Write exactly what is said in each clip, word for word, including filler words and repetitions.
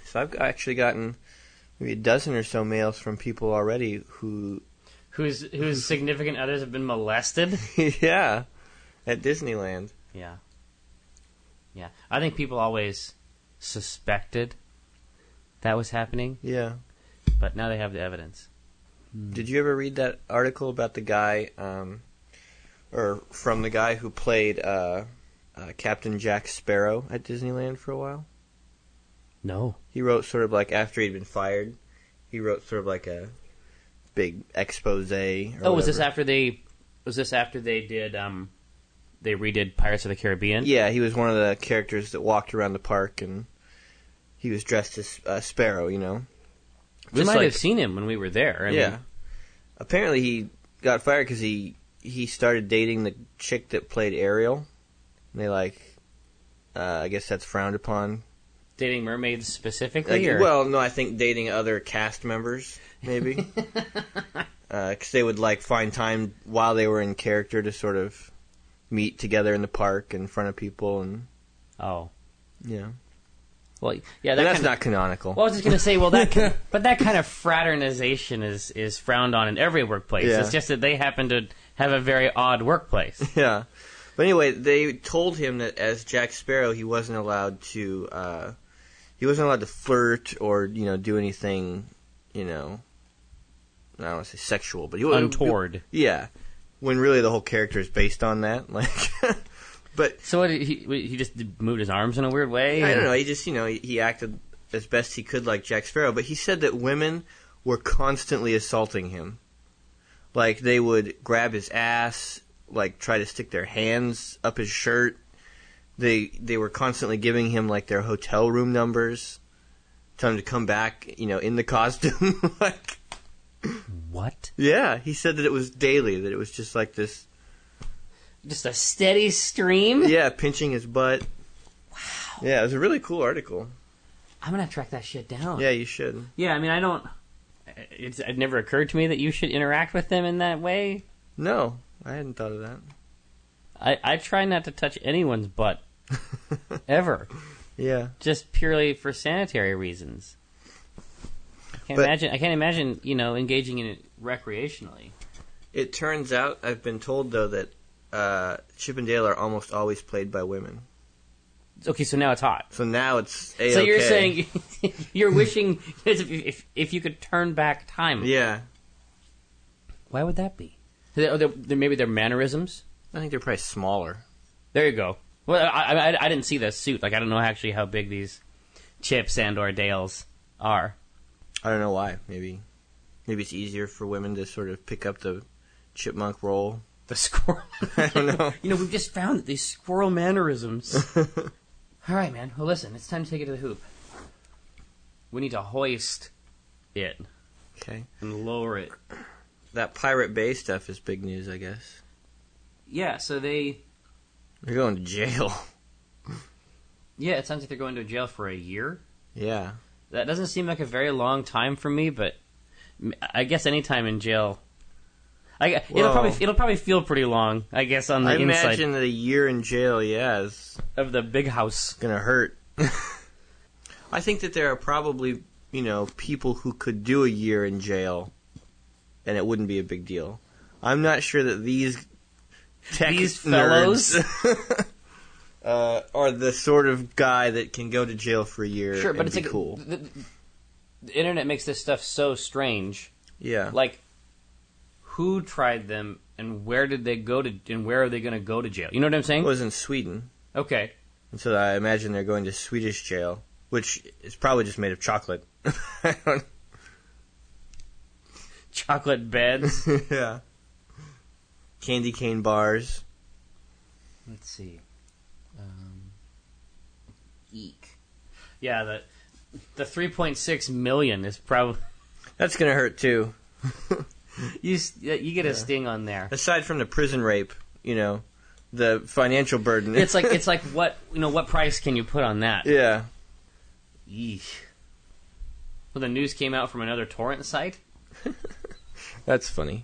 So I've actually gotten maybe a dozen or so mails from people already who... Whose whose significant others have been molested? Yeah, at Disneyland. Yeah. Yeah. I think people always suspected that was happening. Yeah. But now they have the evidence. Did you ever read that article about the guy, um, or from the guy who played uh, uh, Captain Jack Sparrow at Disneyland for a while? No. He wrote sort of like, after he'd been fired, he wrote sort of like a big expose. Or oh, whatever. was this after they? Was this after they did? Um, they redid Pirates of the Caribbean. Yeah, he was one of the characters that walked around the park, and he was dressed as uh, Sparrow. You know, we Just might like, have seen him when we were there. I yeah. mean, Apparently, he got fired because he he started dating the chick that played Ariel. And they like, uh, I guess that's frowned upon. Dating mermaids specifically? Like, or? well, no, I think dating other cast members, maybe. Because uh, they would, like, find time while they were in character to sort of meet together in the park in front of people. And Oh. Yeah. Well, yeah, that and that's kinda, not canonical. Well, I was just going to say, well, that can, but that kind of fraternization is, is frowned on in every workplace. Yeah. It's just that they happen to have a very odd workplace. Yeah. But anyway, they told him that as Jack Sparrow, he wasn't allowed to... Uh, He wasn't allowed to flirt or, you know, do anything, you know, I don't want to say sexual, but he wasn't untoward. Yeah, when really the whole character is based on that, like. But so what, he he just moved his arms in a weird way. I or? don't know. He just, you know, he, he acted as best he could like Jack Sparrow, but he said that women were constantly assaulting him, like they would grab his ass, like try to stick their hands up his shirt. They they were constantly giving him, like, their hotel room numbers, telling him to come back, you know, in the costume. Like, what? Yeah, he said that it was daily, that it was just like this... Just a steady stream? Yeah, pinching his butt. Wow. Yeah, it was a really cool article. I'm going to track that shit down. Yeah, you should. Yeah, I mean, I don't... It's, it never occurred to me that you should interact with them in that way. No, I hadn't thought of that. I, I try not to touch anyone's butt. Ever. Yeah. Just purely for sanitary reasons. I can't but, imagine I can't imagine, you know, engaging in it recreationally. It turns out, I've been told though that uh, Chip and Dale are almost always played by women. Okay, so now it's hot. So now it's A-okay. So you're saying you're wishing if, if if you could turn back time. Yeah. Why would that be? They're, they're, maybe their mannerisms? I think they're probably smaller. There you go. Well, I, I, I didn't see the suit. Like, I don't know actually how big these Chips and or Dales are. I don't know why. Maybe maybe it's easier for women to sort of pick up the chipmunk role. The squirrel. I don't know. You know, we've just found these squirrel mannerisms. All right, man. Well, listen, it's time to take it to the hoop. We need to hoist it. Okay. And lower it. That Pirate Bay stuff is big news, I guess. Yeah, so they... They're going to jail. Yeah, it sounds like they're going to jail for a year. Yeah. That doesn't seem like a very long time for me, but I guess any time in jail... I, it'll well, probably it'll probably feel pretty long, I guess, on the I inside. I imagine that a year in jail, yeah, is... Of the big house. Gonna hurt. I think that there are probably, you know, people who could do a year in jail, and it wouldn't be a big deal. I'm not sure that these tech These fellows nerds, uh, are the sort of guy that can go to jail for a year. Sure, but and it's be like cool. The, the internet makes this stuff so strange. Yeah. Like, who tried them, and where did they go to, and where are they going to go to jail? You know what I'm saying? It was in Sweden. Okay. And so I imagine they're going to Swedish jail, which is probably just made of chocolate. I don't... Chocolate beds. Yeah. Candy cane bars. Let's see. Um, eek. Yeah, the the three point six million is probably... That's going to hurt, too. you you get a Yeah. sting on there. Aside from the prison rape, you know, the financial burden. It's like it's like what you know what price can you put on that? Yeah. Eesh. Well, the news came out from another torrent site. That's funny.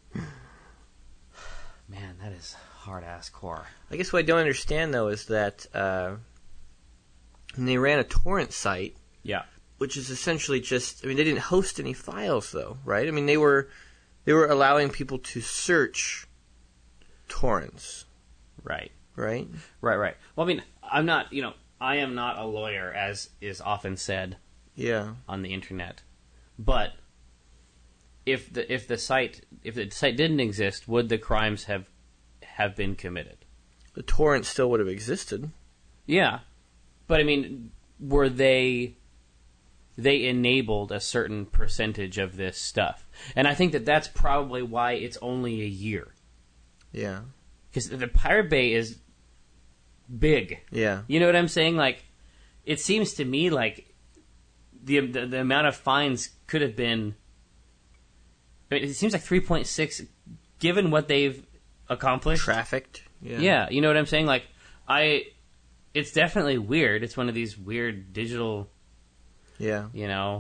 Man, that is hard ass core. I guess what I don't understand though is that uh, when they ran a torrent site, Yeah, which is essentially just, I mean, they didn't host any files, though, right? I mean, they were they were allowing people to search torrents, Right. right? Right, right. Well, I mean, I'm not, you know, I am not a lawyer, as is often said Yeah. on the internet. But if the if the site if the site didn't exist, would the crimes have have been committed? The torrent still would have existed. Yeah. But I mean, were they they enabled a certain percentage of this stuff? And I think that that's probably why it's only a year. Yeah. Because the Pirate Bay is big. Yeah. You know what I'm saying? Like, it seems to me like the the, the amount of fines could have been. I mean, it seems like three point six, given what they've accomplished. Trafficked. Yeah. Yeah, you know what I'm saying? Like, I, it's definitely weird. It's one of these weird digital, Yeah. you know,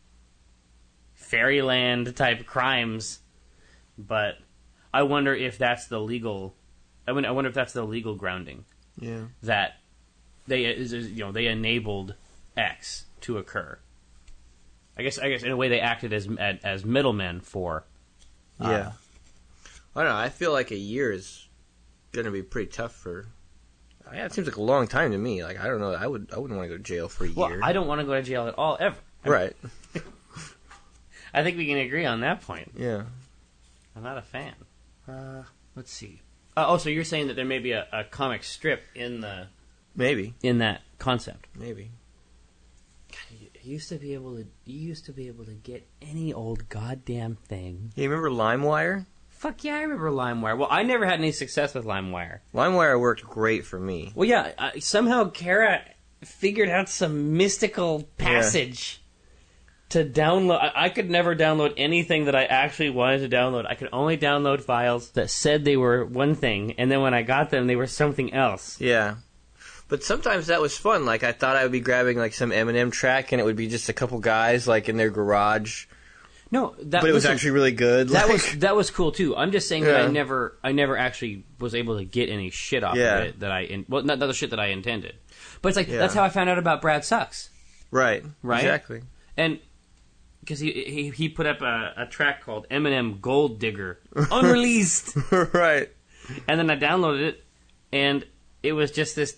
fairyland type crimes. But I wonder if that's the legal. I wonder, I wonder if that's the legal grounding. Yeah. That they, is- is, you know, they enabled X to occur. I guess, I guess, in a way, they acted as as middlemen for. Uh, Yeah. I don't know. I feel like a year is going to be pretty tough for. Yeah, it seems like a long time to me. Like I don't know. I would. I wouldn't want to go to jail for a Well, year. I don't want to go to jail at all ever. Right. I think we can agree on that point. Yeah. I'm not a fan. Uh, let's see. Uh, oh, so you're saying that there may be a, a comic strip in the Maybe. in that concept? Maybe. You used to be able to. You used to be able to get any old goddamn thing. You remember LimeWire? Fuck yeah, I remember LimeWire. Well, I never had any success with LimeWire. LimeWire worked great for me. Well, yeah, uh, somehow Kara figured out some mystical passage to download. I, I could never download anything that I actually wanted to download. I could only download files that said they were one thing, and then when I got them, they were something else. Yeah. But sometimes that was fun. Like, I thought I would be grabbing, like, some Eminem track, and it would be just a couple guys, like, in their garage. No, that But it was listen, actually really good. That like, was that was cool too. I'm just saying that I Yeah. never I never actually was able to get any shit off Yeah. of it that I in, well not, not the shit that I intended. But it's like Yeah. that's how I found out about Brad Sucks. Right. Right? Exactly. And because he, he he put up a, a track called Eminem Gold Digger, unreleased, Right. and then I downloaded it, and it was just this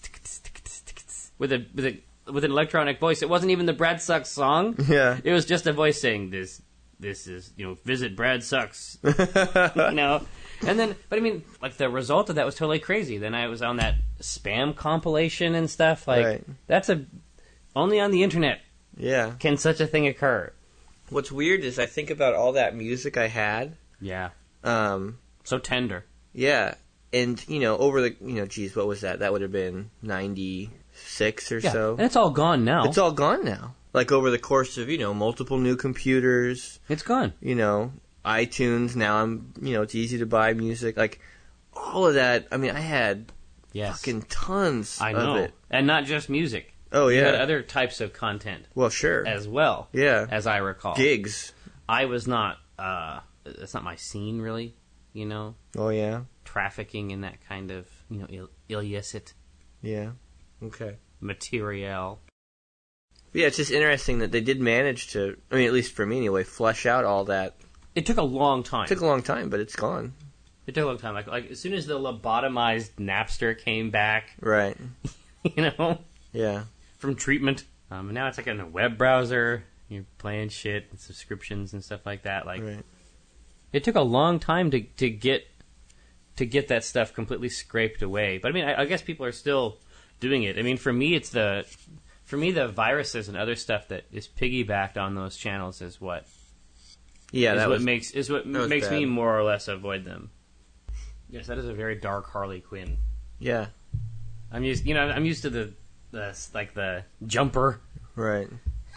with a with a with an electronic voice. It wasn't even the Brad Sucks song. Yeah. It was just a voice saying this. This is, you know, visit Brad Sucks, you know, and then, but I mean, like the result of that was totally crazy. Then I was on that spam compilation and stuff. Like Right. that's a only on the internet Yeah. can such a thing occur. What's weird is I think about all that music I had. Yeah, Um, so tender. yeah. And, you know, over the, you know, geez, what was that? That would have been ninety-six or Yeah, so. and it's all gone now. It's all gone now. Like, over the course of, you know, multiple new computers, It's gone. you know, iTunes, now I'm, you know, it's easy to buy music. Like, all of that, I mean, I had Yes, fucking tons I know, of it. and not just music. Oh, You yeah. had other types of content Well, sure. as well. Yeah. as I recall. Gigs. I was not. Uh, that's not my scene, really. You know, Oh, yeah. trafficking in that kind of, you know, Ill- illicit Yeah. Okay. material. But yeah, it's just interesting that they did manage to, I mean, at least for me anyway, flesh out all that. It took a long time. It took a long time, but it's gone. It took a long time. Like, like as soon as the lobotomized Napster came back, Right. you know, Yeah. from treatment, um, and now it's like in a web browser. You're playing shit and subscriptions and stuff like that. Like, Right. it took a long time to to get to get that stuff completely scraped away. But I mean, I, I guess people are still doing it. I mean, for me, it's the for me the viruses and other stuff that is piggybacked on those channels is what Yeah, is that what was makes is what that was makes me bad. more or less avoid them. Yes, that is a very dark Harley Quinn. Yeah. I'm used, you know, I'm used to the the like the jumper Right.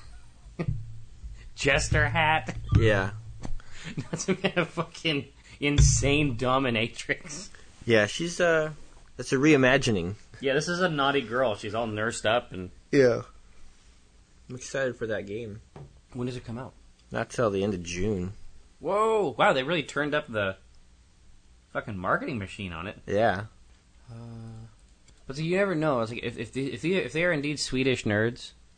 jester hat. Yeah. Not some kind of fucking insane dominatrix. Yeah, she's uh that's a reimagining. Yeah, this is a naughty girl. She's all nursed up and. Yeah. I'm excited for that game. When does it come out? Not till the end of June. Whoa! Wow, they really turned up the fucking marketing machine on it. Yeah. But so you never know. It's like if if they, if they, if they are indeed Swedish nerds,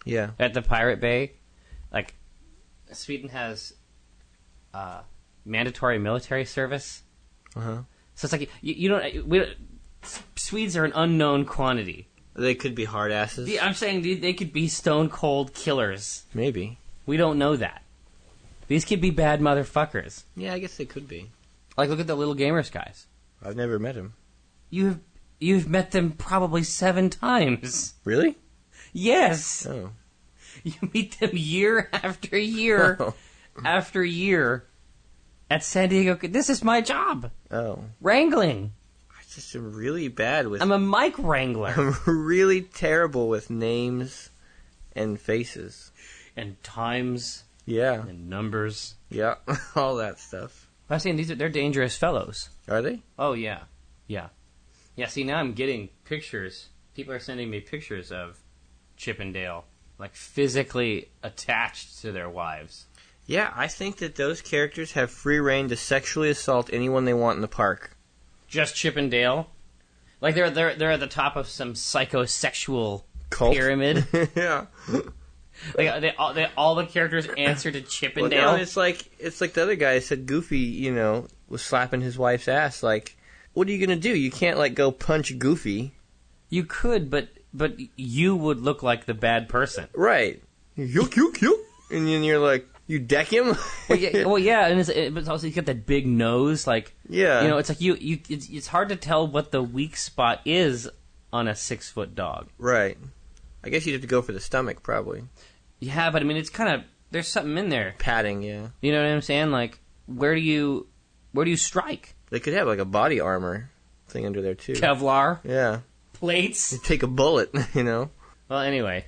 Yeah. At the Pirate Bay, like Sweden has uh, mandatory military service. Uh-huh. So it's like you, you don't. We, Swedes are an unknown quantity. They could be hard asses. The, I'm saying they, they could be stone cold killers. Maybe. We don't know that. These could be bad motherfuckers. Yeah, I guess they could be. Like, look at the Little Gamers guys. I've never met him. You've you've met them probably seven times. Really? Yes. Oh. You meet them year after year Oh. after year at San Diego. This is my job. Oh. Wrangling. I just am really bad with... I'm a mic wrangler. I'm really terrible with names and faces. And times. Yeah. And numbers. Yeah. All that stuff. I'm saying these are, they're dangerous fellows. Are they? Oh, yeah. Yeah. Yeah, see, now I'm getting pictures. People are sending me pictures of Chippendale, like, physically attached to their wives. Yeah, I think that those characters have free reign to sexually assault anyone they want in the park. Just Chippendale? Like, they're, they're, they're at the top of some psychosexual Cult. pyramid. Yeah. Like, they, all, they, all the characters answer to Chippendale. Well, no, it's like it's like the other guy said. Goofy, you know, was slapping his wife's ass. Like, what are you gonna do? You can't like go punch Goofy, You could, but but you would look like the bad person. right? Yuck, yuck, yuck. And then you're like, you deck him. Well, yeah, well, yeah, and it's, it, but also you got that big nose, like Yeah. you know, it's like you you it's, it's hard to tell what the weak spot is on a six foot dog. Right. I guess you'd have to go for the stomach, probably. Yeah, but I mean, it's kind of there's something in there. Padding, yeah. You know what I'm saying? Like, where do you where do you strike? They could have like a body armor thing under there too. Kevlar Yeah. plates. You take a bullet, you know. Well, anyway.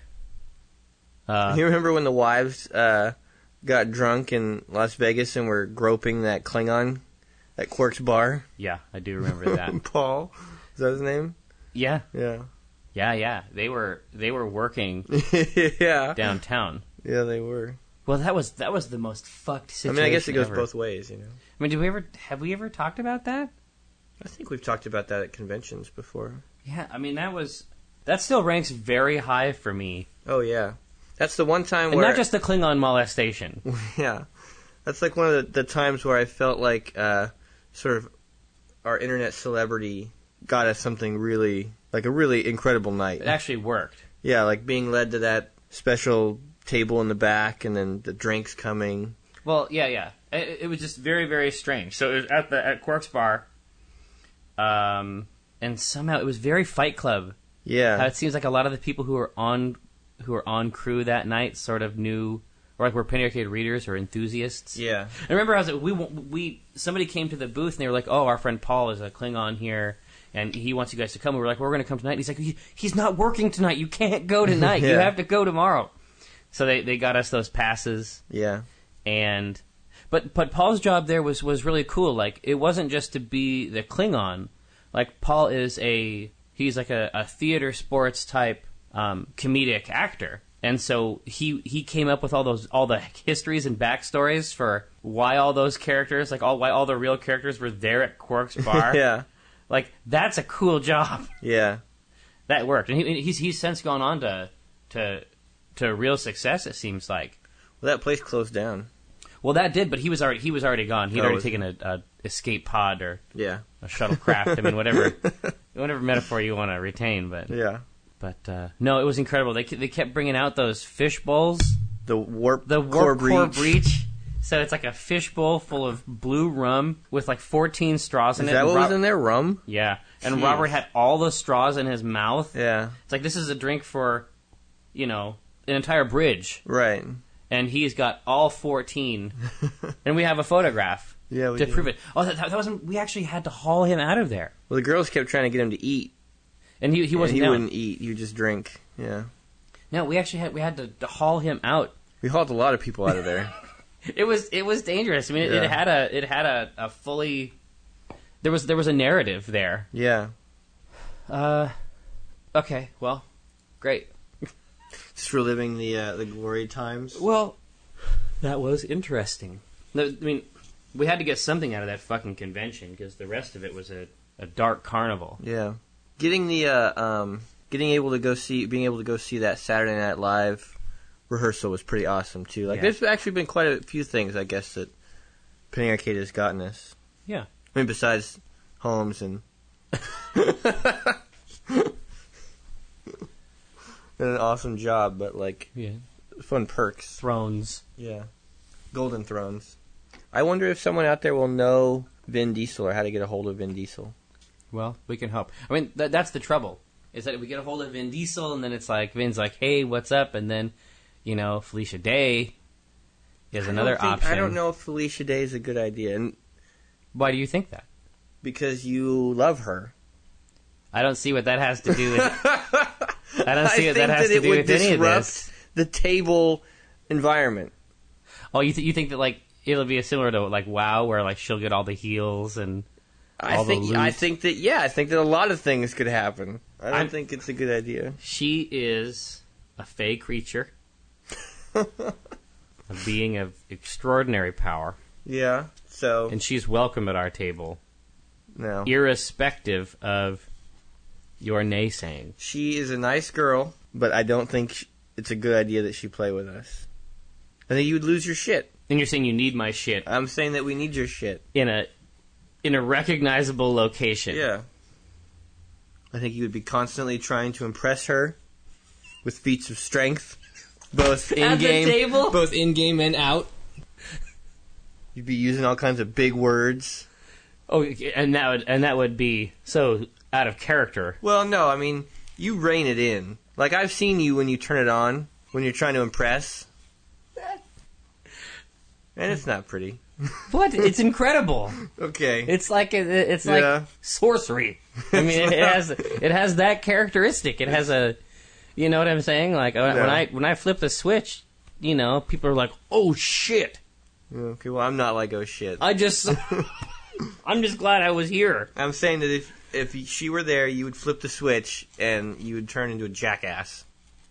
Uh, You remember when the wives uh, got drunk in Las Vegas and were groping that Klingon at Quark's bar? yeah, I do remember that. Paul? Is that his name? Yeah, Yeah. yeah, yeah. They were they were working Yeah. downtown. Yeah, they were. Well, that was that was the most fucked I situation. mean, I guess it goes ever. both ways, you know. I mean, did we ever have we ever talked about that? I think we've talked about that at conventions before. Yeah, I mean that was that still ranks very high for me, Oh, yeah. That's the one time and where... not just the Klingon molestation. Yeah. That's like one of the, the times where I felt like uh, sort of our internet celebrity got us something really... Like a really incredible night. It actually worked. Yeah, like being led to that special table in the back and then the drinks coming. Well, yeah, yeah. It, it was just very, very strange. So it was at the at Quark's bar, um, and somehow it was very Fight Club. Yeah. How it seems like a lot of the people who were on who were on crew that night sort of knew, or like were Penny Arcade readers or enthusiasts. Yeah. I remember I was like, we we somebody came to the booth and they were like, oh, our friend Paul is a Klingon here. And he wants you guys to come. We were like, well, we're going to come tonight. And he's like, he, he's not working tonight. You can't go tonight. Yeah. You have to go tomorrow. So they, they got us those passes. Yeah. And but but Paul's job there was, was really cool. Like, it wasn't just to be the Klingon. Like, Paul is a he's like a, a theater sports type um, comedic actor. And so he he came up with all those all the histories and backstories for why all those characters, like all why all the real characters were there at Quark's bar. Yeah. Like, that's a cool job. Yeah. That worked. And he, he's he's since gone on to to to real success, it seems like. Well, that place closed down. Well, that did, but he was already he was already gone. He'd Oh, already was taken a, a escape pod or Yeah. a shuttlecraft. I mean, whatever whatever metaphor you want to retain. But Yeah. but uh, no, it was incredible. They they kept bringing out those fish bowls, The warp the core warp core breach. breach. So it's like a fish bowl full of blue rum with like fourteen straws in Is it. that And what Rob- was in there? Rum? Yeah, and Jeez. Robert had all the straws in his mouth. Yeah. It's like, this is a drink for, you know, an entire bridge. Right. And he's got all fourteen. And we have a photograph Yeah, we to do. prove it. Oh, that, that wasn't... We actually had to haul him out of there. Well, the girls kept trying to get him to eat. And he, he and wasn't he down. wouldn't eat. He would just drink. Yeah. No, we actually had we had to, to haul him out. We hauled a lot of people out of there. It was it was dangerous. I mean, it, Yeah. it had a it had a, a fully... There was there was a narrative there. Yeah. Uh, okay, well, great. Just reliving the uh, the glory times. Well, that was interesting. No, I mean, we had to get something out of that fucking convention because the rest of it was a, a dark carnival. Yeah. Getting the uh, um, getting able to go see, being able to go see that Saturday Night Live rehearsal was pretty awesome too. Like Yeah. there's actually been quite a few things, I guess, that Penny Arcade has gotten us. Yeah. I mean, besides Holmes and and an awesome job, but like Yeah. fun perks. Thrones. Yeah, Golden Thrones. I wonder if someone out there will know Vin Diesel or how to get a hold of Vin Diesel. Well, we can hope. I mean, th- that's the trouble. Is that we get a hold of Vin Diesel, and then it's like, Vin's like, hey, what's up? And then, you know, Felicia Day is I another don't think- option. I don't know if Felicia Day is a good idea, and Why do you think that? because you love her. I don't see what that has to do with I don't see I what think that has that to it do would with any of disrupt this. the table environment. Oh, you, th- you think that, like, it'll be similar to, like, WoW, where, like, she'll get all the heals and I all the think loot? I think that yeah, I think that a lot of things could happen. I don't I'm- think it's a good idea. She is a fey creature, a being of extraordinary power, Yeah. So and she's welcome at our table, no, irrespective of your naysaying. she is a nice girl, but I don't think sh- it's a good idea that she play with us. I think you would lose your shit. And you're saying you need my shit I'm saying that we need your shit. in a in a recognizable location. Yeah. I think you would be constantly trying to impress her with feats of strength, both in At the game, table? both in game and out. You'd be using all kinds of big words. Oh, and that would and that would be so out of character. Well, no, I mean, you rein it in. Like, I've seen you when you turn it on, when you're trying to impress. And it's not pretty. What? It's incredible. Okay. It's like it's Yeah. like sorcery. I mean, it, it has it has that characteristic. It has a, you know what I'm saying? Like when Yeah. I when I flip the switch, you know, people are like, "Oh shit!" Okay, well, I'm not like, oh shit. I just, I'm just glad I was here. I'm saying that if if she were there, you would flip the switch and you would turn into a jackass.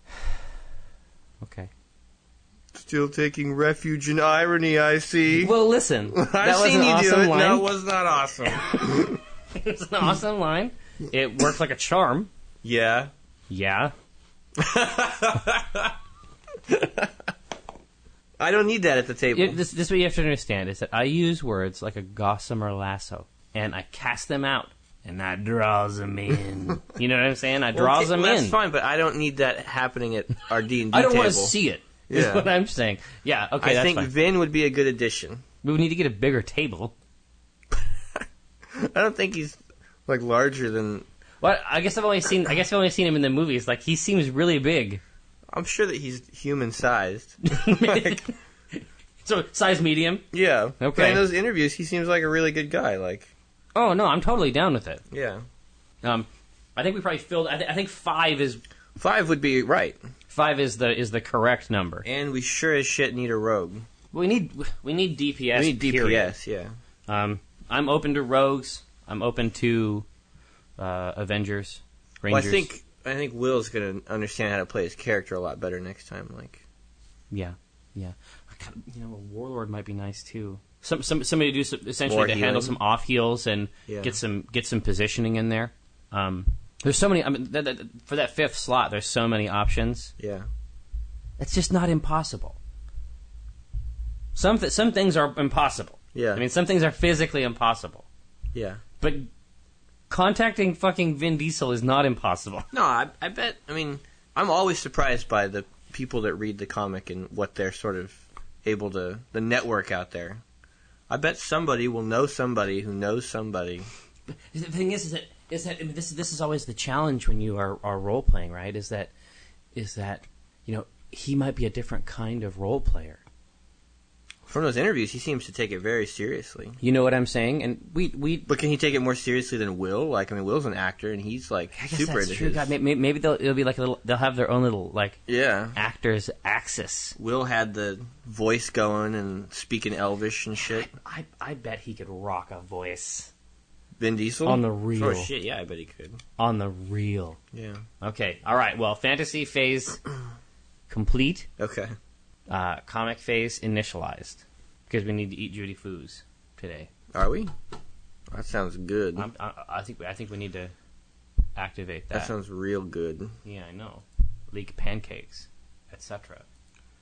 Okay. Still taking refuge in irony, I see. Well, listen, I've that was seen an you awesome do it. line. No, it was not awesome. It's an awesome line. It works like a charm. Yeah. Yeah. I don't need that at the table. It, this, this is what you have to understand, is that I use words like a gossamer lasso, and I cast them out, and I draws them in. You know what I'm saying? I draws Okay, them well, in. That's fine, but I don't need that happening at our D and D I don't table. want to see it, is Yeah. what I'm saying. Yeah, okay, I that's think fine. Vin would be a good addition. We would need to get a bigger table. I don't think he's like larger than. Well, I guess I've only seen. I guess I've only seen him in the movies. Like he seems really big. I'm sure that he's human sized. So size medium. Yeah. Okay. But in those interviews, he seems like a really good guy. Like. Oh no, I'm totally down with it. Yeah. Um, I think we probably filled. I, th- I think five is Five would be right. five is the is the correct number. And we sure as shit need a rogue. We need we need D P S. we need D P period. S. Yeah. Um, I'm open to rogues. I'm open to uh, Avengers, Well, Rangers. I think I think Will's gonna understand how to play his character a lot better next time. Like. Yeah, yeah. I got, you know, a warlord might be nice too. Some, some somebody to do some, essentially More to handle healing. some off heals and Yeah. get some get some positioning in there. Um, there's so many. I mean, th- th- for that fifth slot, there's so many options. Yeah. It's just not impossible. Some th- some things are impossible. Yeah. I mean, some things are physically impossible. Yeah. But contacting fucking Vin Diesel is not impossible. No, I, I bet. I mean, I'm always surprised by the people that read the comic and what they're sort of able to. The network out there. I bet somebody will know somebody who knows somebody. The thing is, is that is that I mean, this this is always the challenge when you are, are role playing, right? Is that is that you know he might be a different kind of role player. From those interviews, he seems to take it very seriously. You know what I'm saying? And we we But can he take it more seriously than Will? Like, I mean, Will's an actor, and he's like I guess super that's into true. his. God, maybe, maybe they'll it'll be like a little. They'll have their own little like Yeah. actors axis. Will had the voice going and speaking Elvish and shit. I I bet he could rock a voice Vin Diesel on the real. Oh shit! Yeah, I bet he could. On the real. Yeah. Okay. All right. Well, fantasy phase complete. Okay. Uh, comic phase initialized because we need to eat Judy Foos today. Are we? That sounds good. I'm, I, I think I think we need to activate that. That sounds real good. Yeah, I know. Leak pancakes, et cetera.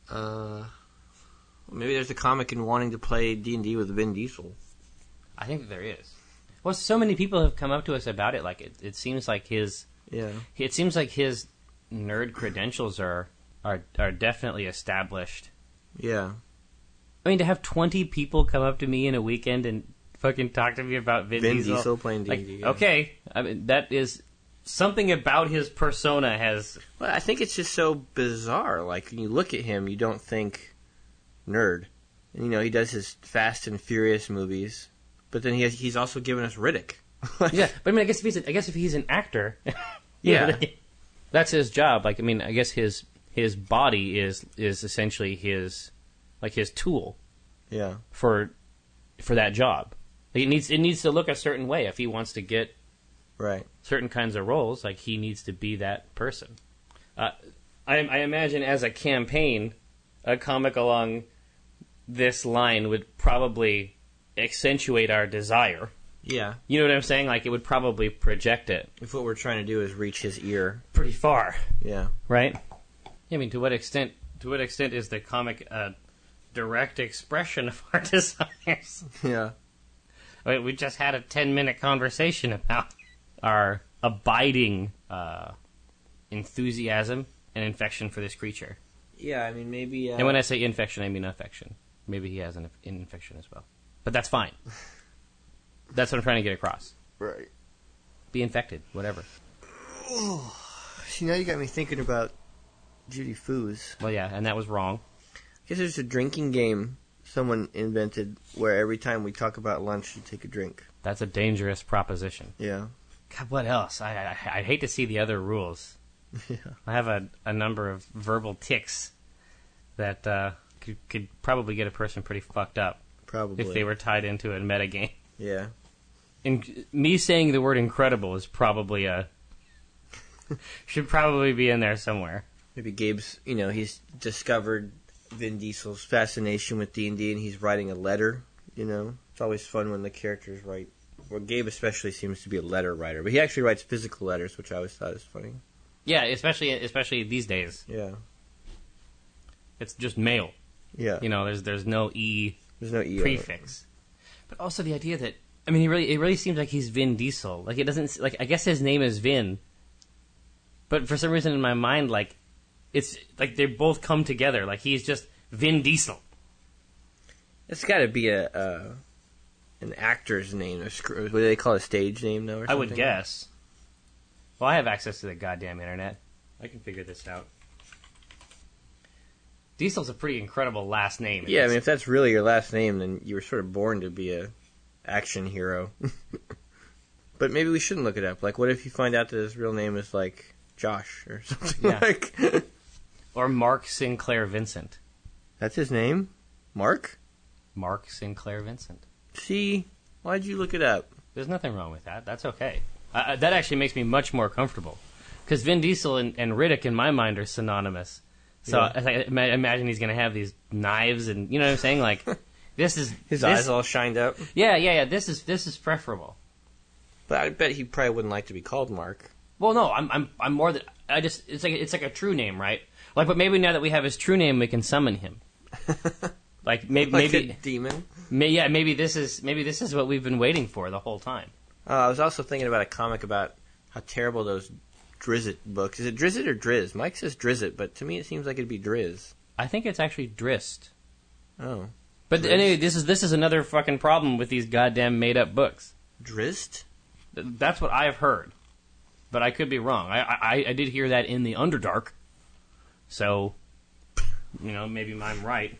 Uh, maybe there's a comic in wanting to play D and D with Vin Diesel. I think that there is. Well, so many people have come up to us about it. Like it, it seems like his, Yeah. it seems like his nerd credentials are are are definitely established. Yeah. I mean, to have twenty people come up to me in a weekend and fucking talk to me about Vin, Vin Diesel, Diesel playing D and D. like, yeah. okay, I mean that is something about his persona has. Well, I think it's just so bizarre. Like, when you look at him, you don't think nerd. And, you know, he does his Fast and Furious movies, but then he has, he's also given us Riddick. Yeah, but I mean, I guess if he's a, I guess if he's an actor, Yeah. that's his job. Like, I mean, I guess his his body is is essentially his like his tool Yeah. for for that job. Like, it needs it needs to look a certain way if he wants to get Right. certain kinds of roles. Like, he needs to be that person. Uh, I, I imagine as a campaign, a comic along this line would probably accentuate our desire. Yeah. You know what I'm saying? Like, it would probably project it If what we're trying to do is reach his ear. pretty far, Yeah. right? I mean, to what extent? To what extent is the comic a direct expression of our desires? Yeah. I mean, we just had a ten minute conversation about our abiding uh, enthusiasm and infection for this creature. Yeah, I mean, maybe... Uh, And when I say infection, I mean affection. Maybe he has an inf- infection as well. But that's fine. That's what I'm trying to get across. Right. Be infected, whatever. See, now you got me thinking about Judy Foos. Well, yeah, and that was wrong. I guess there's a drinking game someone invented where every time we talk about lunch, you take a drink. That's a dangerous proposition. Yeah. God, what else? I, I I'd hate to see the other rules. Yeah. I have a, a number of verbal tics that uh, could, could probably get a person pretty fucked up Probably. if they were tied into a metagame. Yeah. And me saying the word incredible is probably a... should probably be in there somewhere. Maybe Gabe's, you know, he's discovered Vin Diesel's fascination with D and D, and he's writing a letter, you know. It's always fun when the characters write. Well, Gabe especially seems to be a letter writer, but he actually writes physical letters, which I always thought is funny. Yeah, especially especially these days. Yeah. It's just mail. Yeah. You know, there's there's no E There's no E. on it. prefix. But also the idea that, I mean, he really it really seems like he's Vin Diesel. Like, it doesn't, like, I guess his name is Vin, but for some reason in my mind, like, it's like they both come together. Like, he's just Vin Diesel. It's got to be a uh, an actor's name. Or sc- what do they call it, a stage name now? Or I would something? guess. Well, I have access to the goddamn internet. I can figure this out. Diesel's a pretty incredible last name. Yeah, I mean, if that's really your last name, then you were sort of born to be a action hero. But maybe we shouldn't look it up. Like, what if you find out that his real name is, like, Josh or something Yeah. like... Or Mark Sinclair Vincent. That's his name? Mark? Mark Sinclair Vincent. See? Why'd you look it up? There's nothing wrong with that. That's okay. Uh, that actually makes me much more comfortable. Because Vin Diesel and, and Riddick, in my mind, are synonymous. So Yeah. I, I ima- imagine he's going to have these knives and, you know what I'm saying? Like, this is... His this, eyes all shined up. Yeah, yeah, yeah. This is this is preferable. But I bet he probably wouldn't like to be called Mark. Well, no, I'm I'm I'm more than... I just... It's like it's like a true name, right? Like, but maybe now that we have his true name, we can summon him. Like, maybe... Like maybe a demon. may, yeah, maybe this is maybe this is what we've been waiting for the whole time. Uh, I was also thinking about a comic about how terrible those Drizzt books. Is it Drizzt or Driz? Mike says Drizzt, but to me it seems like it'd be Driz. I think it's actually Drist. Oh. But Driz. anyway, this is this is another fucking problem with these goddamn made up books. Drizzt? Th- That's what I've heard, but I could be wrong. I I, I did hear that in the Underdark, so you know maybe I'm right.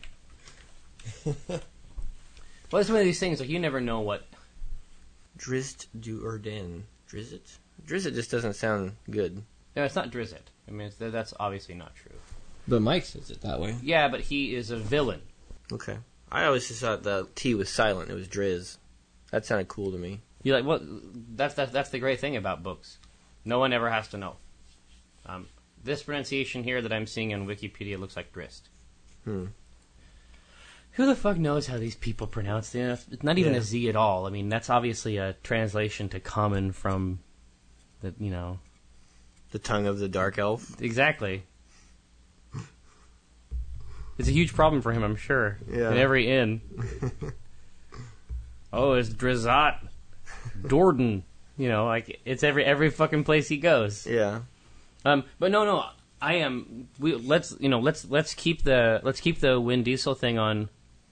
Well, it's one of these things like you never know what. Drizzt du Erden. Drizzt? Drizzt just doesn't sound good. No, it's not Drizzt. I mean, it's, that's obviously not true. But Mike says it that way. Yeah, but he is a villain. Okay. I always just thought the T was silent. It was Driz. That sounded cool to me. You like well, that's that's that's the great thing about books. No one ever has to know. Um, this pronunciation here that I'm seeing on Wikipedia looks like Drist. Hmm. Who the fuck knows how these people pronounce it? It's not even Yeah. a Z at all. I mean, that's obviously a translation to common from the, you know... The tongue of the dark elf. Exactly. It's a huge problem for him, I'm sure. Yeah. In every inn. Oh, it's Drizzt Do'Urden. You know, like it's every every fucking place he goes. Yeah. Um, but no, no, I am. We let's you know let's let's keep the let's keep the Vin Diesel thing on.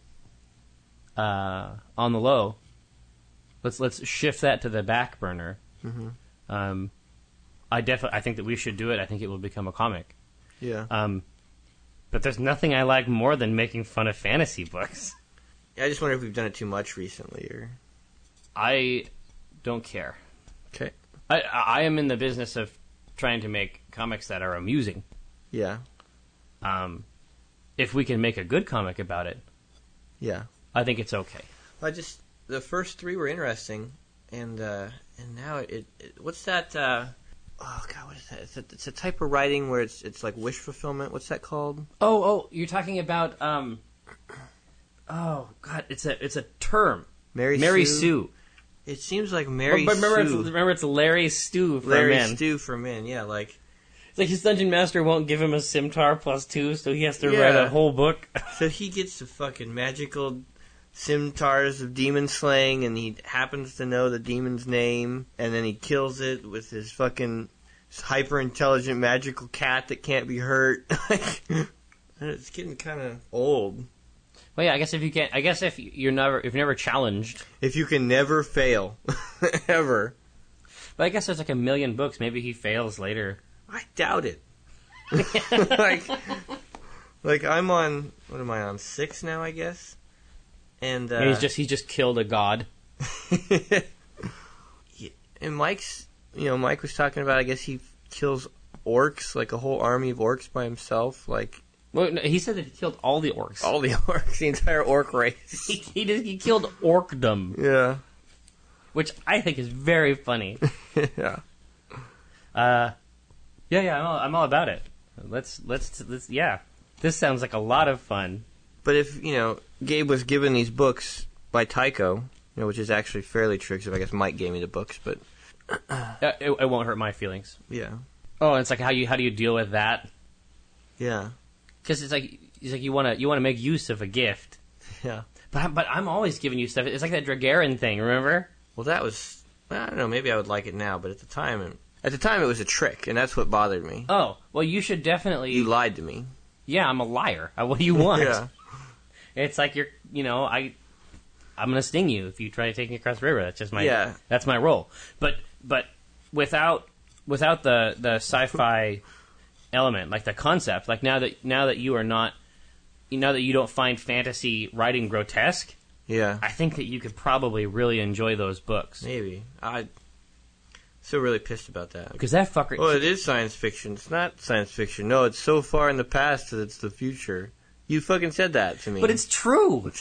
Uh, on the low. Let's let's shift that to the back burner. Mm-hmm. Um, I definitely I think that we should do it. I think it will become a comic. Yeah. Um, but there's nothing I like more than making fun of fantasy books. Yeah, I just wonder if we've done it too much recently, or. I don't care. Okay. I I am in the business of trying to make comics that are amusing. Yeah. Um, if we can make a good comic about it, Yeah. I think it's okay. I just the first three were interesting, and uh, and now it, it what's that? Uh, oh God, what is that? It's a, it's a type of writing where it's it's like wish fulfillment. What's that called? Oh, oh, you're talking about um. Oh God, it's a it's a term. Mary Mary Sue. Sue. It seems like Mary But, but remember, Sue. It's, remember, it's Larry Stew for Larry men. Stew for men. Yeah, like It's like his dungeon master won't give him a Scimitar plus two, so he has to Yeah. write a whole book. so he gets the fucking magical scimitars of demon slaying, and he happens to know the demon's name, and then he kills it with his fucking hyper intelligent magical cat that can't be hurt. Like, it's getting kind of old. Well, yeah, I guess if you can't, I guess if you're never, if you're never challenged, If you can never fail, ever. but I guess there's like a million books. Maybe he fails later. I doubt it. like, like I'm on. What am I on? Six now, I guess. And, uh, And he's just he's just killed a god. and Mike's, you know, Mike was talking about. I guess he kills orcs, like a whole army of orcs by himself, like Well, no, he said that he killed all the orcs. all the orcs, the entire orc race. he he, did, he killed orcdom, Yeah, which I think is very funny. yeah. Uh, yeah, yeah, I'm all, I'm all about it. Let's let's let's yeah. This sounds like a lot of fun. But if you know, Gabe was given these books by Tycho, you know, which is actually fairly true. Because I guess Mike gave me the books, but Uh, it, it won't hurt my feelings. yeah, Oh, it's like how you how do you deal with that? yeah, Because it's like it's like you want to you want to make use of a gift, yeah. but I'm- but I'm always giving you stuff. It's like that Dragarin thing, remember? Well, that was I don't know. Maybe I would like it now, but at the time, at the time, it was a trick, and that's what bothered me. Oh, well, you should definitely. You lied to me. Yeah, I'm a liar. Uh, What do you want? Yeah. It's like you're, you know, I, I'm gonna sting you if you try to take me across the river. That's just my, Yeah. that's my role. But but without without the the sci-fi element, like the concept, like now that now that you are not, now that you don't find fantasy writing grotesque, Yeah, I think that you could probably really enjoy those books. maybe. I'm still really pissed about that. Because that fucker. Well, it is science fiction. It's not science fiction. No, it's so far in the past that it's the future. You fucking said that to me. But it's true.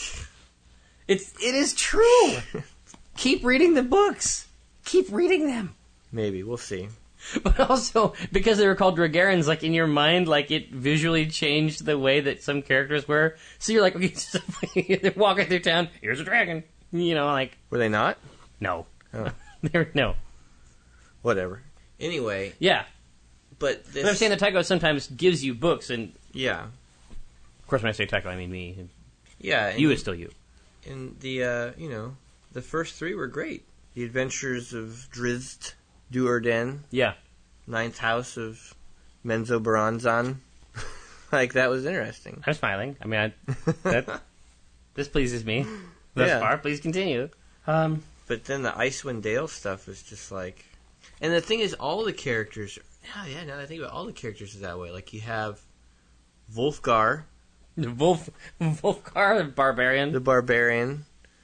It's it is true. Keep reading the books. Keep reading them. Maybe. We'll see. But also, because they were called Dragarins, like in your mind, like it visually changed the way that some characters were. So you're like, okay, so they're walking through town. Here's a dragon. You know, like Were they not? no, Oh. they're no. Whatever. Anyway, Yeah, but this... but I'm saying that Tycho sometimes gives you books, and Yeah. of course, when I say Tycho, I mean me. Yeah. And, You is still you. and the, uh, you know, the first three were great. The Adventures of Drizzt Do'Urden, Yeah. Ninth House of Menzo Baranzan. Like, that was interesting. I'm smiling. I mean, I, that this pleases me thus Yeah. far. Please continue. Um, But then the Icewind Dale stuff is just like... And the thing is, all the characters... Yeah, yeah, now that I think about it, all the characters is that way. Like, you have Wolfgar, Wolf, Wolfgar, the barbarian. the barbarian.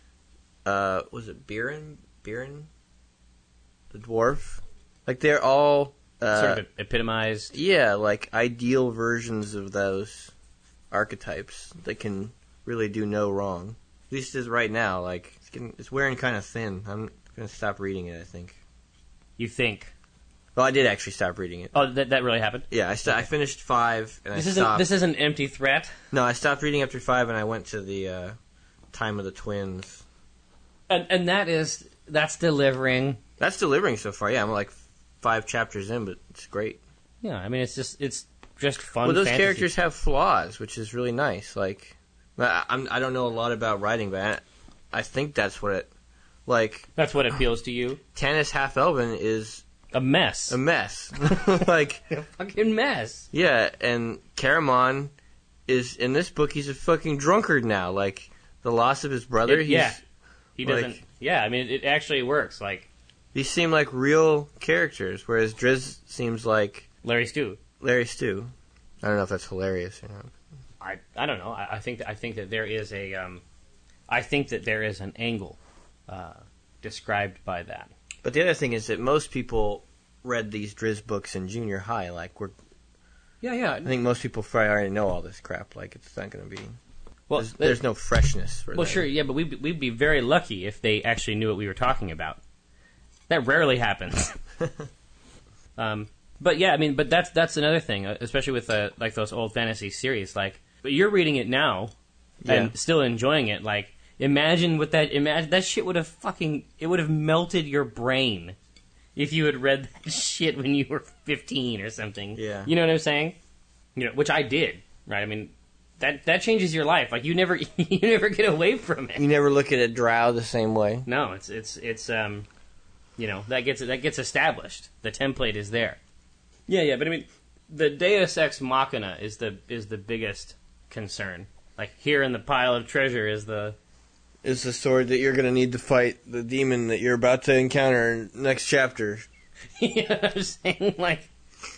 Uh, was it Biren? Biren? The dwarf? Like, they're all... Uh, sort of epitomized. Yeah, like ideal versions of those archetypes that can really do no wrong. At least as right now, like it's getting, it's wearing kind of thin. I'm gonna stop reading it. I think. You think? Well, I did actually stop reading it. Oh, that that really happened. Yeah, I, st- I finished five and This I isn't stopped. this is an empty threat. No, I stopped reading after five and I went to the uh, Time of the Twins. And and that is that's delivering. That's delivering so far. Yeah, I'm like five chapters in, but it's great. Yeah, I mean it's just it's just fun. Well, those fantasy. characters have flaws, which is really nice. Like, I, I'm, I don't know a lot about writing, but I, I think that's what it. Like, that's what appeals to you. Tanis Half-Elven is a mess. A mess. Like a fucking mess. Yeah, and Caramon is in this book. He's a fucking drunkard now. Like the loss of his brother. It, he's, yeah, he like, doesn't. Yeah, I mean, it, it actually works. Like these seem like real characters, whereas Driz seems like Larry Stu. Larry Stu. I don't know if that's hilarious or not. I I don't know. I, I think that, I think that there is a um, I think that there is an angle uh, described by that. But the other thing is that most people read these Driz books in junior high. Like we're, yeah, yeah. I think most people probably already know all this crap. Like it's not going to be. Well, there's, there's no freshness. For well, them. sure, yeah, but we'd we'd be very lucky if they actually knew what we were talking about. That rarely happens. um, but yeah, I mean, but that's that's another thing, especially with uh, like those old fantasy series. Like, but you're reading it now and Yeah. still enjoying it. Like, imagine what that imagine that shit would have fucking it would have melted your brain if you had read that shit when you were fifteen or something. Yeah. You know what I'm saying? You know, which I did, right? I mean, that that changes your life. Like you never you never get away from it. You never look at a drow the same way. No, it's it's it's um, you know, that gets that gets established. The template is there. Yeah, yeah, but I mean, the Deus Ex Machina is the is the biggest concern. Like here in the pile of treasure is the is the sword that you're going to need to fight the demon that you're about to encounter in next chapter. You know what I'm saying? Like,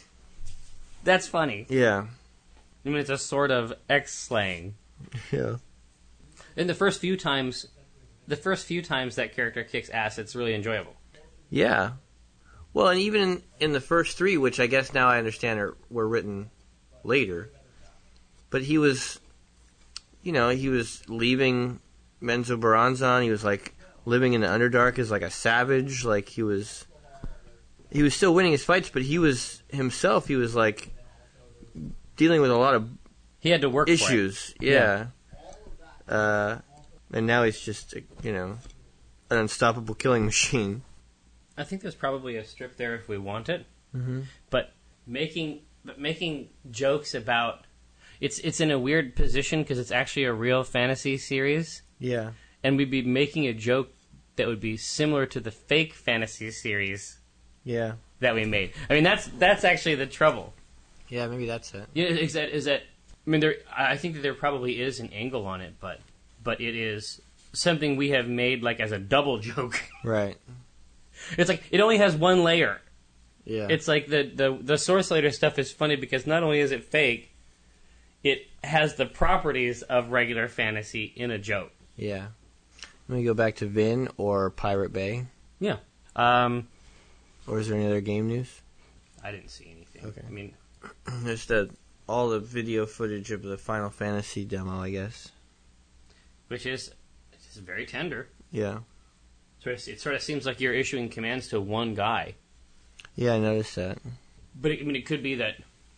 that's funny. Yeah. I mean, it's a sort of X-slaying. Yeah. And the first few times, the first few times that character kicks ass, it's really enjoyable. Yeah. Well, and even in, in the first three, which I guess now I understand are, were written later, but he was, you know, he was leaving Menzoberranzan. He was like living in the Underdark as like a savage. Like he was, he was still winning his fights, but he was himself. He was like dealing with a lot of He had to work issues. for it. Yeah. yeah. Uh, and now he's just, you know, an unstoppable killing machine. I think there's probably a strip there if we want it. Mm-hmm. But making but making jokes about it's it's in a weird position because it's actually a real fantasy series, Yeah. and we'd be making a joke that would be similar to the fake fantasy series Yeah. that we made. I mean, that's that's actually the trouble. Yeah, maybe that's it. Yeah, is that is that? I mean, there. I think that there probably is an angle on it, but but it is something we have made like as a double joke. Right. It's like it only has one layer. Yeah. It's like the, the, the Source Later stuff is funny because not only is it fake, it has the properties of regular fantasy in a joke. Yeah. Let me go back to Vin or Pirate Bay. Yeah. Um, Or is there any other game news? I didn't see anything. Okay. I mean, There's the all the video footage of the Final Fantasy demo, I guess. which is it's just very tender. Yeah. Sort of, it sort of seems like you're issuing commands to one guy. Yeah, I noticed that. But it, I mean, it could be that.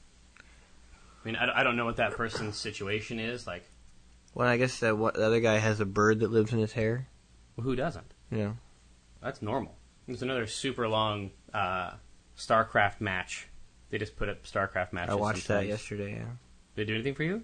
I mean, I, I don't know what that person's situation is. Like, Well, I guess that what, the other guy has a bird that lives in his hair. well, who doesn't? Yeah. That's normal. There's another super long uh, StarCraft match. They just put up StarCraft matches. I watched that sometimes. yesterday, yeah. Did they do anything for you?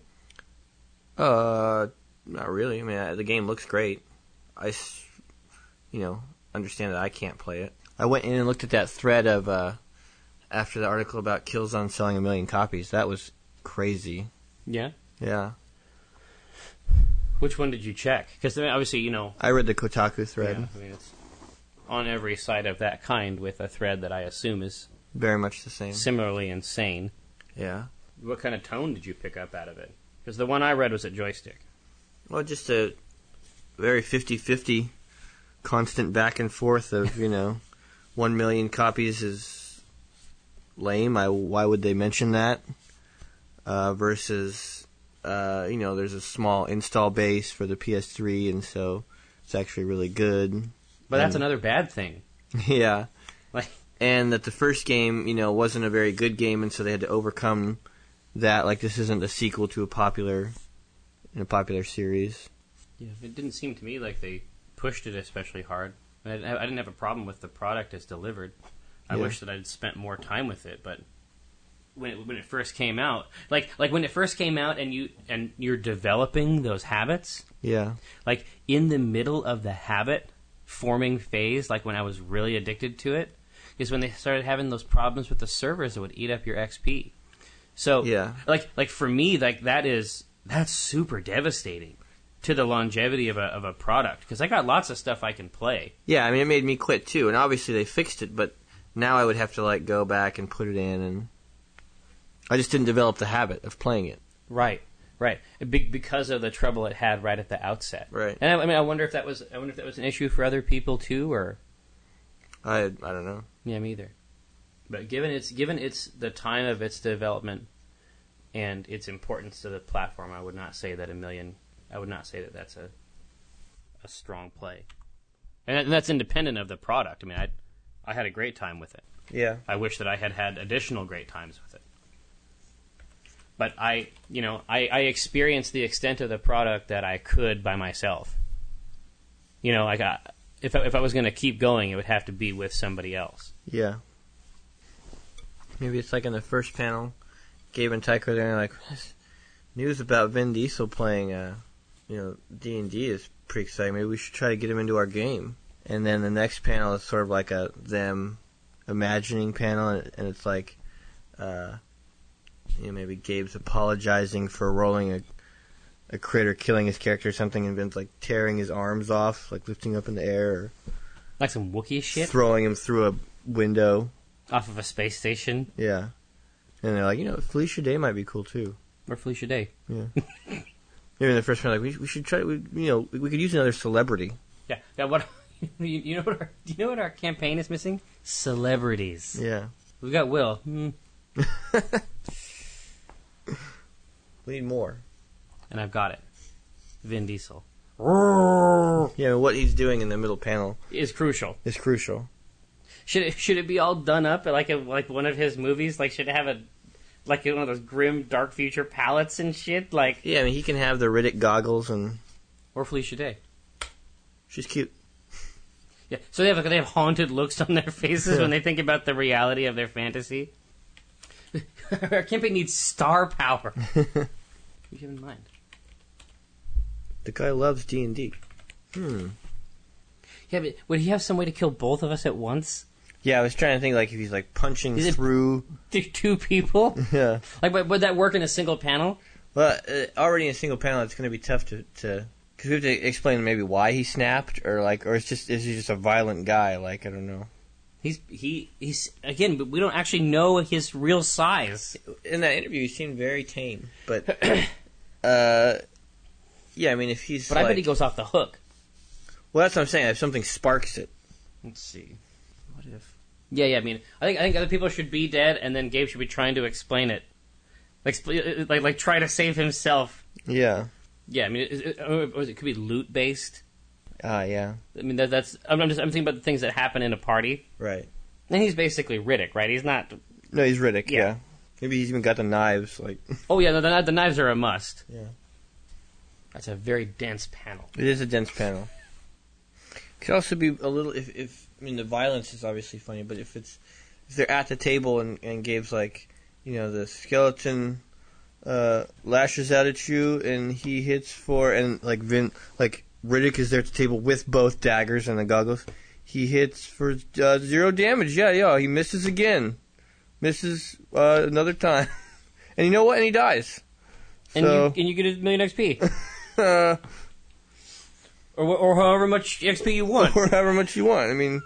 Uh, not really. I mean, I, the game looks great. I, s- you know, understand that I can't play it. I went in and looked at that thread of, uh, after the article about Killzone selling a million copies. That was crazy. Yeah. Yeah. Which one did you check? Because I mean, obviously, you know, I read the Kotaku thread. yeah, I mean, it's on every site of that kind with a thread that I assume is Very much the same. similarly insane. Yeah. What kind of tone did you pick up out of it? Because the one I read was a joystick. Well, just a very fifty-fifty constant back and forth of, you know, one million copies is lame. I, why would they mention that? Uh, versus, uh, you know, there's a small install base for the P S three, and so it's actually really good. But that's And- another bad thing. Yeah. Like, And that the first game, you know, wasn't a very good game, and so they had to overcome that. Like, this isn't a sequel to a popular, a popular series. yeah, it didn't seem to me like they pushed it especially hard. I didn't have, I didn't have a problem with the product as delivered. I Yeah. wish that I'd spent more time with it, but when it, when it first came out, like like when it first came out, and you and you're developing those habits. Yeah. Like in the middle of the habit forming phase, like when I was really addicted to it, is when they started having those problems with the servers that would eat up your X P. So yeah, like like for me, like that is that's super devastating to the longevity of a of a product, because I got lots of stuff I can play. Yeah, I mean it made me quit too, and obviously they fixed it, but now I would have to like go back and put it in, and I just didn't develop the habit of playing it. Right, right, Be- because of the trouble it had right at the outset. Right, and I, I mean I wonder if that was I wonder if that was an issue for other people too, or I I don't know. Yeah, me either. But given its given its the time of its development and its importance to the platform, I would not say that a million. I would not say that that's a a strong play, and that's independent of the product. I mean, I I had a great time with it. Yeah. I wish that I had had additional great times with it. But I, you know, I, I experienced the extent of the product that I could by myself. You know, like I, if I, if I was going to keep going, it would have to be with somebody else. Yeah. Maybe it's like in the first panel, Gabe and Tycho are there, like, news about Vin Diesel playing, uh, you know, D and D is pretty exciting. Maybe we should try to get him into our game. And then the next panel is sort of like a them imagining panel, and, and it's like, uh, you know, maybe Gabe's apologizing for rolling a a crit or killing his character or something, and Vin's like tearing his arms off, like lifting up in the air, or like some Wookiee shit, throwing him through a window off of a space station. Yeah, and they're like, you know, Felicia Day might be cool too. Or Felicia Day. Yeah. Maybe in the first round, like we, we should try. We, you know, we, we could use another celebrity. Yeah. Yeah. What? You, you know what? Our, do you know what our campaign is missing? Celebrities. Yeah. We've got Will. Hmm. We need more. And I've got it. Vin Diesel. Yeah, what he's doing in the middle panel is crucial. Is crucial. Should it should it be all done up like a, like one of his movies? Like should it have a like one of those grim dark future palettes and shit? Like yeah, I mean he can have the Riddick goggles and or Felicia Day. She's cute. Yeah, so they have like, they have haunted looks on their faces when they think about the reality of their fantasy. Our campaign needs star power. Keep it in mind. The guy loves D and D. Hmm. Yeah, but would he have some way to kill both of us at once? Yeah, I was trying to think like if he's like punching Is through it two people. Yeah. Like, but would that work in a single panel? Well, uh, already in a single panel, it's going to be tough to to because we have to explain maybe why he snapped, or like, or it's just is he just a violent guy? Like I don't know. He's he he's again, but we don't actually know his real size. In that interview, he seemed very tame, but uh, yeah, I mean, if he's but like, I bet he goes off the hook. Well, that's what I'm saying. If something sparks it, let's see. What if? Yeah, yeah. I mean, I think I think other people should be dead, and then Gabe should be trying to explain it, like like like try to save himself. Yeah. Yeah, I mean, it, it, it, it could be loot based. Ah, uh, yeah. I mean, that, that's. I'm just. I'm thinking about the things that happen in a party. Right. And he's basically Riddick, right? He's not. No, he's Riddick. Yeah. Yeah. Maybe he's even got the knives. Like. Oh yeah, the, the, the knives are a must. Yeah. That's a very dense panel. It is a dense panel. Could also be a little. If, if I mean, the violence is obviously funny, but if it's if they're at the table and and Gabe's like, you know, the skeleton uh, lashes out at you and he hits for and like Vin like. Riddick is there at the table with both daggers and the goggles. He hits for uh, zero damage. Yeah, yeah. He misses again. Misses uh, another time. And you know what? And he dies. And, so, you, and you get a million X P. uh, or, or however much X P you want. Or however much you want. I mean...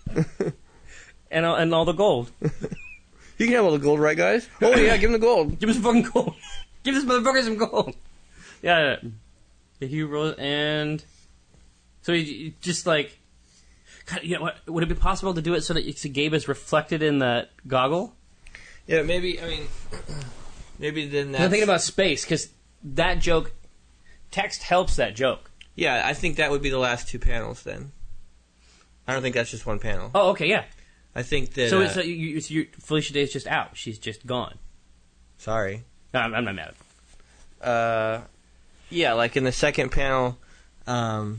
and, uh, and all the gold. You can have all the gold, right, guys? Oh, yeah, give him the gold. Give him some fucking gold. Give this motherfucker some gold. Yeah. The hero and... So you, you just like, God, you know what? Would it be possible to do it so that so Gabe is reflected in the goggle? Yeah, maybe. I mean, maybe then. That's... I'm thinking about space because that joke, text helps that joke. Yeah, I think that would be the last two panels. Then, I don't think that's just one panel. Oh, okay, yeah. I think that. So, uh, it's, uh, you, it's you, Felicia Day's just out. She's just gone. Sorry. No, I'm, I'm not mad. Uh, yeah, like in the second panel. Um,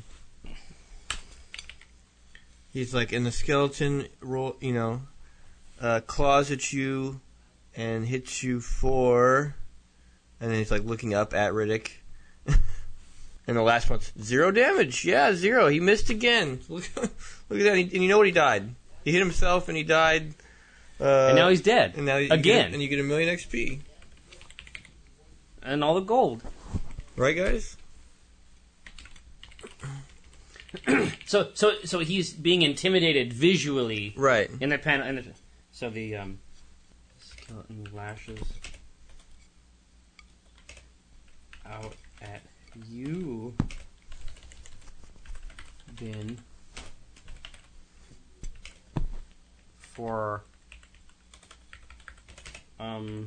He's like in the skeleton roll, you know, uh, claws at you, and hits you for, and then he's like looking up at Riddick. And the last one's zero damage. Yeah, zero. He missed again. Look, look at that. And you know what? He died. He hit himself and he died. Uh, and now he's dead. And now you again. Get, and you get a million X P. And all the gold. Right, guys? so, so, so he's being intimidated visually. Right. In the panel. In the, so the um, skeleton lashes out at you, Vin, for um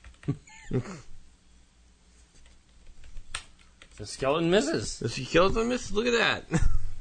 the skeleton misses. Does he kill the miss? Look at that.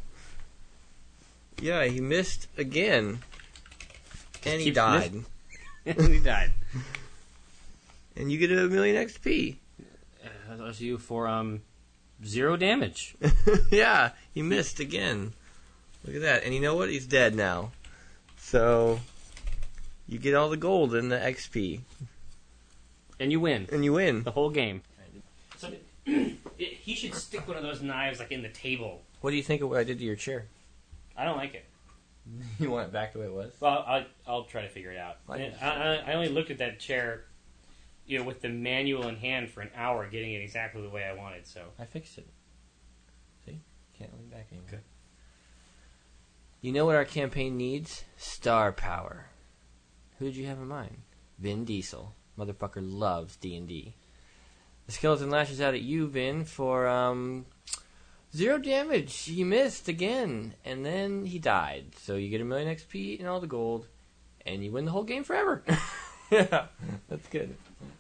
Yeah, he missed again. And he died. And he died. And you get a million X P. Uh, that's you for um zero damage. Yeah, he missed again. Look at that. And you know what? He's dead now. So you get all the gold and the X P. And you win. And you win. The whole game. So it, he should stick one of those knives like in the table. What do you think of what I did to your chair? I don't like it. You want it back the way it was? Well, I'll, I'll try to figure it out. I I, I, I only looked at that chair, you know, with the manual in hand for an hour, getting it exactly the way I wanted. So I fixed it. See? Can't lean back anymore. Good. You know what our campaign needs? Star power. Who did you have in mind? Vin Diesel. Motherfucker loves D and D. The skeleton lashes out at you, Vin, for um zero damage. He missed again, and then he died. So you get a million X P and all the gold, and you win the whole game forever. Yeah, that's good.